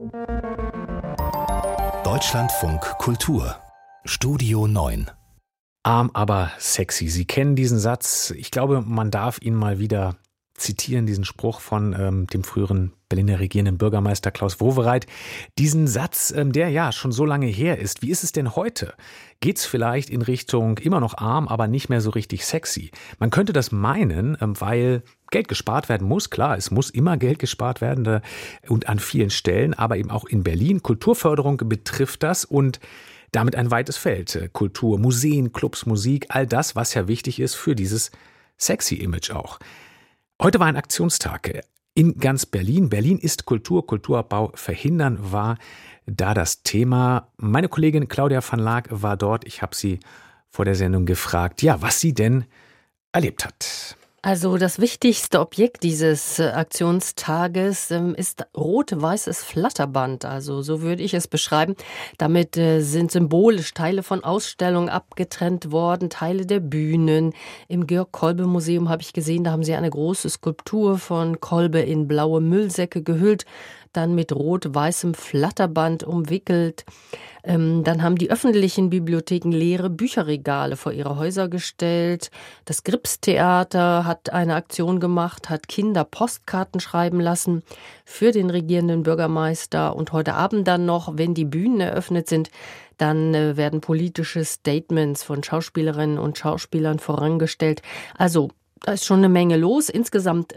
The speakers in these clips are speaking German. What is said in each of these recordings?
Deutschlandfunk Kultur Studio 9. Arm, aber sexy. Sie kennen diesen Satz. Ich glaube, man darf ihn mal wieder zitieren, diesen Spruch von dem früheren Berliner regierenden Bürgermeister Klaus Wowereit. Diesen Satz, der ja schon so lange her ist. Wie ist es denn heute? Geht's vielleicht in Richtung immer noch arm, aber nicht mehr so richtig sexy? Man könnte das meinen, weil Geld gespart werden muss. Klar, es muss immer Geld gespart werden und an vielen Stellen, aber eben auch in Berlin. Kulturförderung betrifft das und damit ein weites Feld. Kultur, Museen, Clubs, Musik, all das, was ja wichtig ist für dieses sexy Image auch. Heute war ein Aktionstag in ganz Berlin. Berlin ist Kultur, Kulturabbau verhindern war da das Thema. Meine Kollegin Claudia van Laak war dort. Ich habe sie vor der Sendung gefragt, ja, was sie denn erlebt hat. Also das wichtigste Objekt dieses Aktionstages ist rot-weißes Flatterband, also so würde ich es beschreiben. Damit sind symbolisch Teile von Ausstellungen abgetrennt worden, Teile der Bühnen. Im Georg-Kolbe-Museum habe ich gesehen, da haben sie eine große Skulptur von Kolbe in blaue Müllsäcke gehüllt, dann mit rot-weißem Flatterband umwickelt. Dann haben die öffentlichen Bibliotheken leere Bücherregale vor ihre Häuser gestellt. Das Gripstheater hat eine Aktion gemacht, hat Kinder Postkarten schreiben lassen für den regierenden Bürgermeister. Und heute Abend dann noch, wenn die Bühnen eröffnet sind, dann werden politische Statements von Schauspielerinnen und Schauspielern vorangestellt. Also da ist schon eine Menge los. Insgesamt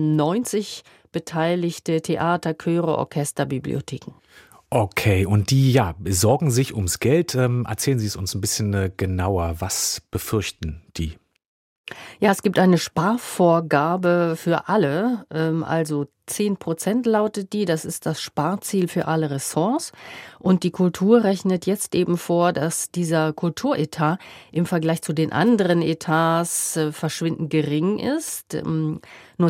90 beteiligte Theater, Chöre, Orchester, Bibliotheken. Okay, und die sorgen sich ums Geld. Erzählen Sie es uns ein bisschen genauer. Was befürchten die? Ja, es gibt eine Sparvorgabe für alle, also 10% lautet die, das ist das Sparziel für alle Ressorts. Und die Kultur rechnet jetzt eben vor, dass dieser Kulturetat im Vergleich zu den anderen Etats verschwindend gering ist. Nur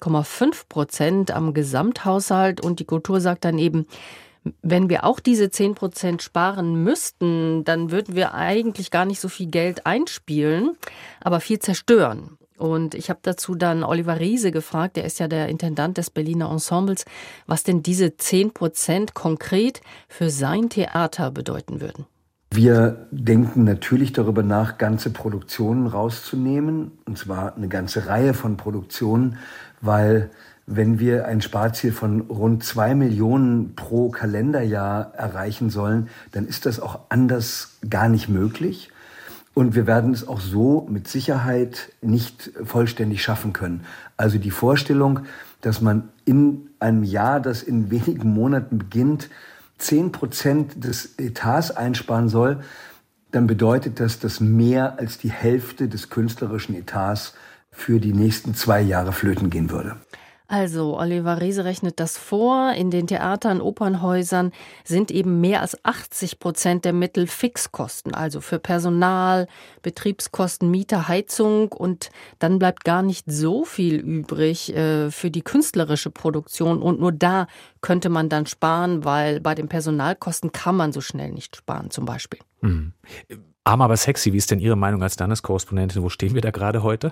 2,5% am Gesamthaushalt. Und die Kultur sagt dann eben, wenn wir auch diese 10% sparen müssten, dann würden wir eigentlich gar nicht so viel Geld einspielen, aber viel zerstören. Und ich habe dazu dann Oliver Riese gefragt, der ist ja der Intendant des Berliner Ensembles, was denn diese 10% konkret für sein Theater bedeuten würden. Wir denken natürlich darüber nach, ganze Produktionen rauszunehmen, und zwar eine ganze Reihe von Produktionen, weil wenn wir ein Sparziel von rund 2 Millionen pro Kalenderjahr erreichen sollen, dann ist das auch anders gar nicht möglich. Und wir werden es auch so mit Sicherheit nicht vollständig schaffen können. Also die Vorstellung, dass man in einem Jahr, das in wenigen Monaten beginnt, 10% des Etats einsparen soll, dann bedeutet das, dass mehr als die Hälfte des künstlerischen Etats für die nächsten 2 Jahre flöten gehen würde. Also, Oliver Riese rechnet das vor. In den Theatern, Opernhäusern sind eben mehr als 80% der Mittel Fixkosten, also für Personal, Betriebskosten, Miete, Heizung. Und dann bleibt gar nicht so viel übrig für die künstlerische Produktion. Und nur da könnte man dann sparen, weil bei den Personalkosten kann man so schnell nicht sparen, zum Beispiel. Arm, aber sexy. Wie ist denn Ihre Meinung als Landeskorrespondentin? Wo stehen wir da gerade heute?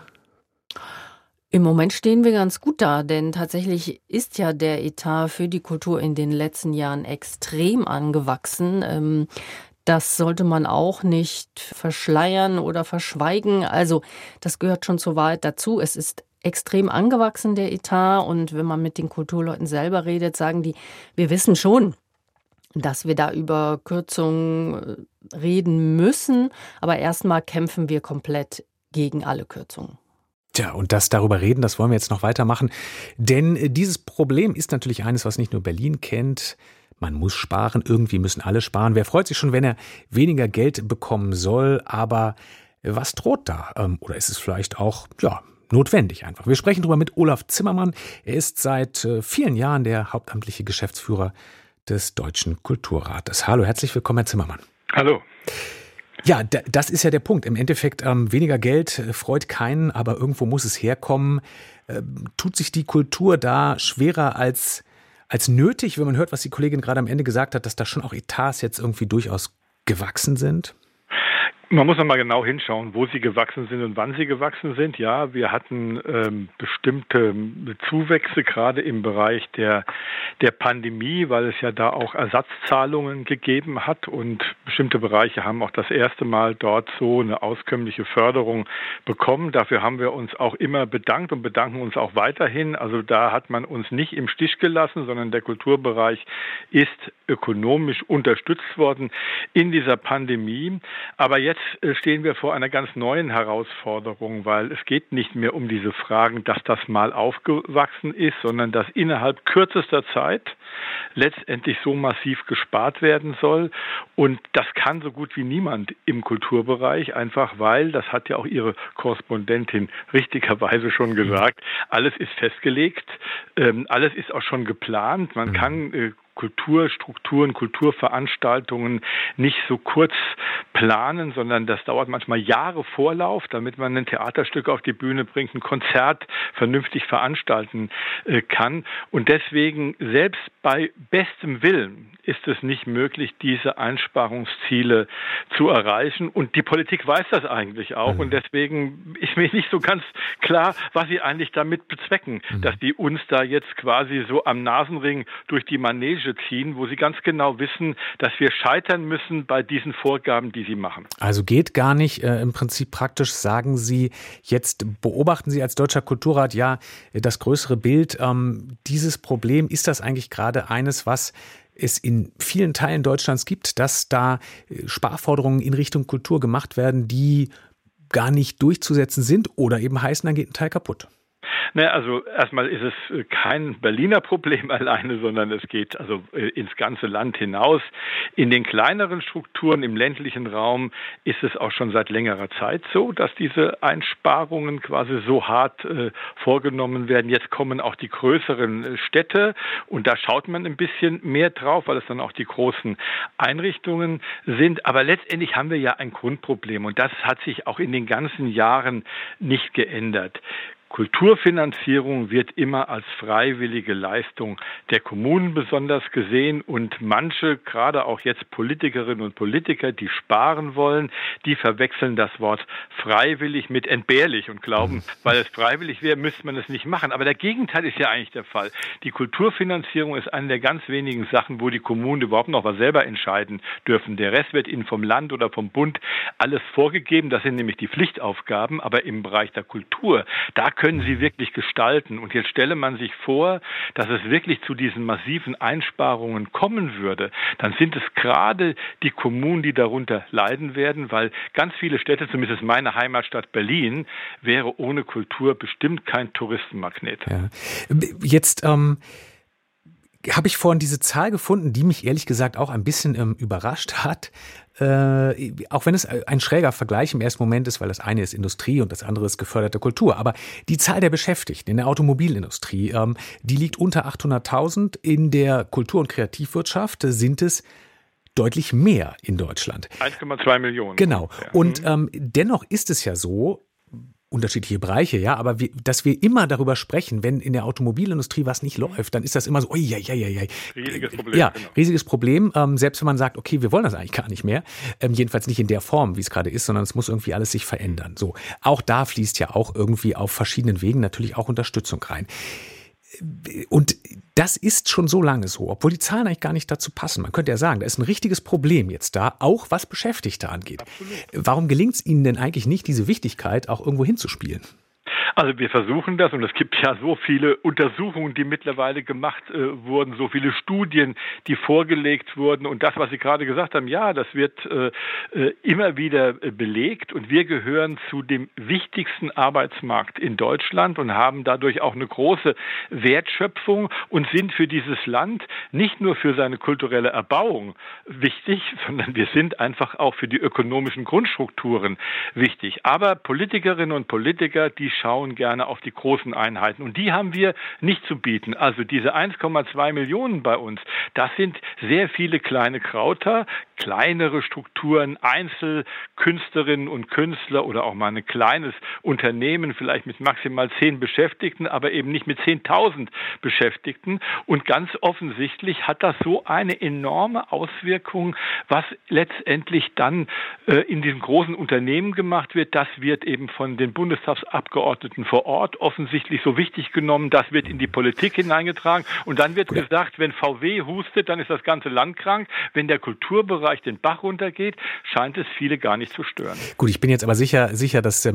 Im Moment stehen wir ganz gut da, denn tatsächlich ist ja der Etat für die Kultur in den letzten Jahren extrem angewachsen. Das sollte man auch nicht verschleiern oder verschweigen. Also das gehört schon so weit dazu. Es ist extrem angewachsen, der Etat. Und wenn man mit den Kulturleuten selber redet, sagen die, wir wissen schon, dass wir da über Kürzungen reden müssen. Aber erstmal kämpfen wir komplett gegen alle Kürzungen. Tja, und darüber reden, das wollen wir jetzt noch weitermachen. Denn dieses Problem ist natürlich eines, was nicht nur Berlin kennt. Man muss sparen, irgendwie müssen alle sparen. Wer freut sich schon, wenn er weniger Geld bekommen soll? Aber was droht da? Oder ist es vielleicht auch notwendig einfach? Wir sprechen darüber mit Olaf Zimmermann. Er ist seit vielen Jahren der hauptamtliche Geschäftsführer des Deutschen Kulturrates. Hallo, herzlich willkommen, Herr Zimmermann. Hallo. Ja, das ist ja der Punkt. Im Endeffekt, weniger Geld freut keinen, aber irgendwo muss es herkommen. Tut sich die Kultur da schwerer als nötig, wenn man hört, was die Kollegin gerade am Ende gesagt hat, dass da schon auch Etats jetzt irgendwie durchaus gewachsen sind? Man muss nochmal genau hinschauen, wo sie gewachsen sind und wann sie gewachsen sind. Ja, wir hatten bestimmte Zuwächse, gerade im Bereich der Pandemie, weil es ja da auch Ersatzzahlungen gegeben hat und bestimmte Bereiche haben auch das erste Mal dort so eine auskömmliche Förderung bekommen. Dafür haben wir uns auch immer bedankt und bedanken uns auch weiterhin. Also da hat man uns nicht im Stich gelassen, sondern der Kulturbereich ist ökonomisch unterstützt worden in dieser Pandemie. Aber jetzt stehen wir vor einer ganz neuen Herausforderung, weil es geht nicht mehr um diese Fragen, dass das mal aufgewachsen ist, sondern dass innerhalb kürzester Zeit letztendlich so massiv gespart werden soll. Und das kann so gut wie niemand im Kulturbereich, einfach weil, das hat ja auch Ihre Korrespondentin richtigerweise schon gesagt, alles ist festgelegt, alles ist auch schon geplant. Man kann Kulturstrukturen, Kulturveranstaltungen nicht so kurz planen, sondern das dauert manchmal Jahre Vorlauf, damit man ein Theaterstück auf die Bühne bringt, ein Konzert vernünftig veranstalten kann. Und deswegen, selbst bei bestem Willen, ist es nicht möglich, diese Einsparungsziele zu erreichen. Und die Politik weiß das eigentlich auch. Und deswegen ist mir nicht so ganz klar, was sie eigentlich damit bezwecken, dass die uns da jetzt quasi so am Nasenring durch die Manege ziehen, wo sie ganz genau wissen, dass wir scheitern müssen bei diesen Vorgaben, die sie machen. Also geht gar nicht. Im Prinzip praktisch sagen Sie, jetzt beobachten Sie als Deutscher Kulturrat ja das größere Bild. Dieses Problem, ist das eigentlich gerade eines, was es in vielen Teilen Deutschlands gibt, dass da Sparforderungen in Richtung Kultur gemacht werden, die gar nicht durchzusetzen sind oder eben heißen, dann geht ein Teil kaputt? Also erstmal ist es kein Berliner Problem alleine, sondern es geht also ins ganze Land hinaus. In den kleineren Strukturen im ländlichen Raum ist es auch schon seit längerer Zeit so, dass diese Einsparungen quasi so hart vorgenommen werden. Jetzt kommen auch die größeren Städte und da schaut man ein bisschen mehr drauf, weil es dann auch die großen Einrichtungen sind. Aber letztendlich haben wir ja ein Grundproblem und das hat sich auch in den ganzen Jahren nicht geändert. Kulturfinanzierung wird immer als freiwillige Leistung der Kommunen besonders gesehen und manche, gerade auch jetzt Politikerinnen und Politiker, die sparen wollen, die verwechseln das Wort freiwillig mit entbehrlich und glauben, weil es freiwillig wäre, müsste man es nicht machen. Aber der Gegenteil ist ja eigentlich der Fall. Die Kulturfinanzierung ist eine der ganz wenigen Sachen, wo die Kommunen überhaupt noch was selber entscheiden dürfen. Der Rest wird ihnen vom Land oder vom Bund alles vorgegeben. Das sind nämlich die Pflichtaufgaben. Aber im Bereich der Kultur, da können sie wirklich gestalten. Und jetzt stelle man sich vor, dass es wirklich zu diesen massiven Einsparungen kommen würde. Dann sind es gerade die Kommunen, die darunter leiden werden, weil ganz viele Städte, zumindest meine Heimatstadt Berlin, wäre ohne Kultur bestimmt kein Touristenmagnet. Ja. Jetzt habe ich vorhin diese Zahl gefunden, die mich ehrlich gesagt auch ein bisschen überrascht hat. Auch wenn es ein schräger Vergleich im ersten Moment ist, weil das eine ist Industrie und das andere ist geförderte Kultur. Aber die Zahl der Beschäftigten in der Automobilindustrie, die liegt unter 800.000. In der Kultur- und Kreativwirtschaft sind es deutlich mehr in Deutschland. 1,2 Millionen. Genau. Und dennoch ist es ja so, unterschiedliche Bereiche, ja, aber dass wir immer darüber sprechen, wenn in der Automobilindustrie was nicht läuft, dann ist das immer so, riesiges Problem. Ja, genau. Riesiges Problem, selbst wenn man sagt, okay, wir wollen das eigentlich gar nicht mehr, jedenfalls nicht in der Form, wie es gerade ist, sondern es muss irgendwie alles sich verändern. So, auch da fließt ja auch irgendwie auf verschiedenen Wegen natürlich auch Unterstützung rein. Und das ist schon so lange so, obwohl die Zahlen eigentlich gar nicht dazu passen. Man könnte ja sagen, da ist ein richtiges Problem jetzt da, auch was Beschäftigte angeht. Absolut. Warum gelingt es Ihnen denn eigentlich nicht, diese Wichtigkeit auch irgendwo hinzuspielen? Also wir versuchen das und es gibt ja so viele Untersuchungen, die mittlerweile gemacht wurden, so viele Studien, die vorgelegt wurden und das, was Sie gerade gesagt haben, ja, das wird immer wieder belegt und wir gehören zu dem wichtigsten Arbeitsmarkt in Deutschland und haben dadurch auch eine große Wertschöpfung und sind für dieses Land nicht nur für seine kulturelle Erbauung wichtig, sondern wir sind einfach auch für die ökonomischen Grundstrukturen wichtig. Aber Politikerinnen und Politiker, die schauen schauen gerne auf die großen Einheiten. Und die haben wir nicht zu bieten. Also diese 1,2 Millionen bei uns, das sind sehr viele kleine Krauter, kleinere Strukturen, Einzelkünstlerinnen und Künstler oder auch mal ein kleines Unternehmen, vielleicht mit maximal 10 Beschäftigten, aber eben nicht mit 10.000 Beschäftigten. Und ganz offensichtlich hat das so eine enorme Auswirkung, was letztendlich dann in diesen großen Unternehmen gemacht wird. Das wird eben von den Bundestagsabgeordneten vor Ort offensichtlich so wichtig genommen. Das wird in die Politik hineingetragen. Und dann wird gesagt, wenn VW hustet, dann ist das ganze Land krank. Wenn der Kulturbereich den Bach runtergeht, scheint es viele gar nicht zu stören. Gut, ich bin jetzt aber sicher, dass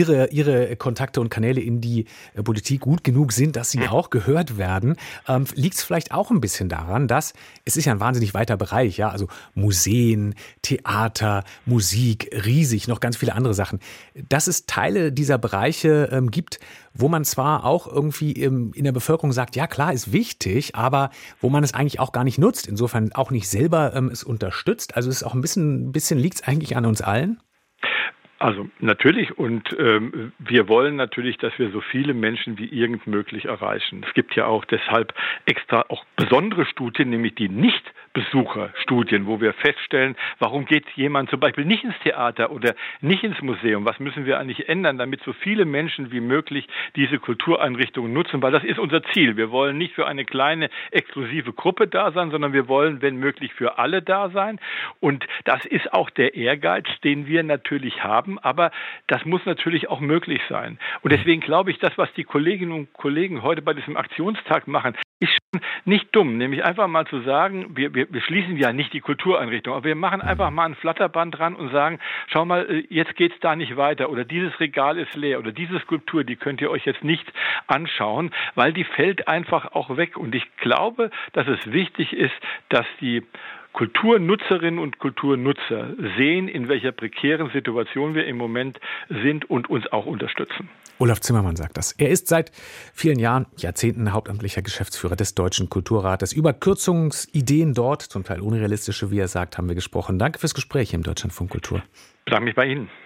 Ihre Kontakte und Kanäle in die Politik gut genug sind, dass sie auch gehört werden. Liegt es vielleicht auch ein bisschen daran, dass es ist ja ein wahnsinnig weiter Bereich, ja, also Museen, Theater, Musik, riesig, noch ganz viele andere Sachen, dass es Teile dieser Bereiche gibt, wo man zwar auch irgendwie in der Bevölkerung sagt, ja klar, ist wichtig, aber wo man es eigentlich auch gar nicht nutzt, insofern auch nicht selber es unterstützt. Also es ist auch ein bisschen liegt es eigentlich an uns allen? Also natürlich und wir wollen natürlich, dass wir so viele Menschen wie irgend möglich erreichen. Es gibt ja auch deshalb extra auch besondere Studien, nämlich die Nichtbesucherstudien, wo wir feststellen, warum geht jemand zum Beispiel nicht ins Theater oder nicht ins Museum? Was müssen wir eigentlich ändern, damit so viele Menschen wie möglich diese Kultureinrichtungen nutzen? Weil das ist unser Ziel. Wir wollen nicht für eine kleine exklusive Gruppe da sein, sondern wir wollen, wenn möglich, für alle da sein. Und das ist auch der Ehrgeiz, den wir natürlich haben. Aber das muss natürlich auch möglich sein. Und deswegen glaube ich, das, was die Kolleginnen und Kollegen heute bei diesem Aktionstag machen, ist schon nicht dumm. Nämlich einfach mal zu sagen, wir schließen ja nicht die Kultureinrichtung, aber wir machen einfach mal ein Flatterband dran und sagen, schau mal, jetzt geht's da nicht weiter oder dieses Regal ist leer oder diese Skulptur, die könnt ihr euch jetzt nicht anschauen, weil die fällt einfach auch weg. Und ich glaube, dass es wichtig ist, dass die Kulturnutzerinnen und Kulturnutzer sehen, in welcher prekären Situation wir im Moment sind und uns auch unterstützen. Olaf Zimmermann sagt das. Er ist seit vielen Jahrzehnten hauptamtlicher Geschäftsführer des Deutschen Kulturrates. Über Kürzungsideen dort, zum Teil unrealistische, wie er sagt, haben wir gesprochen. Danke fürs Gespräch im Deutschlandfunk Kultur. Ich bedanke mich bei Ihnen.